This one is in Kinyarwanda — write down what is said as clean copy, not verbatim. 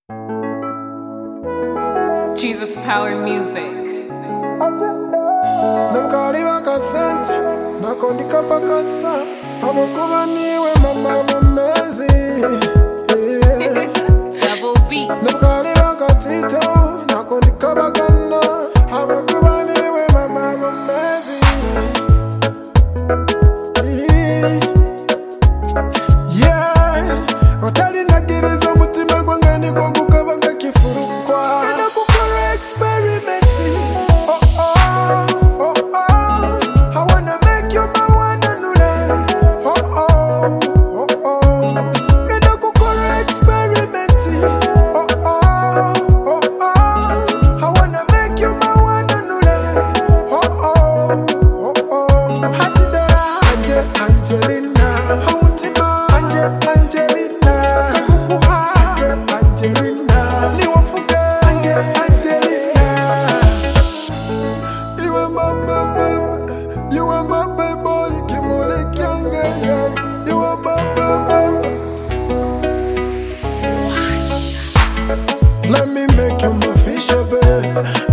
Jesus Power Music. Namkariba kasente nakondika pakasa amukuba niwe mama mumezi Double beat. Namkariba katito nakondika baganda amukuba niwe mama mumezi Yeah Otali nagiriza mutima gwange niko gukabanga kifurukwa Enda kukora experimenting Let me make you my fisher, babe.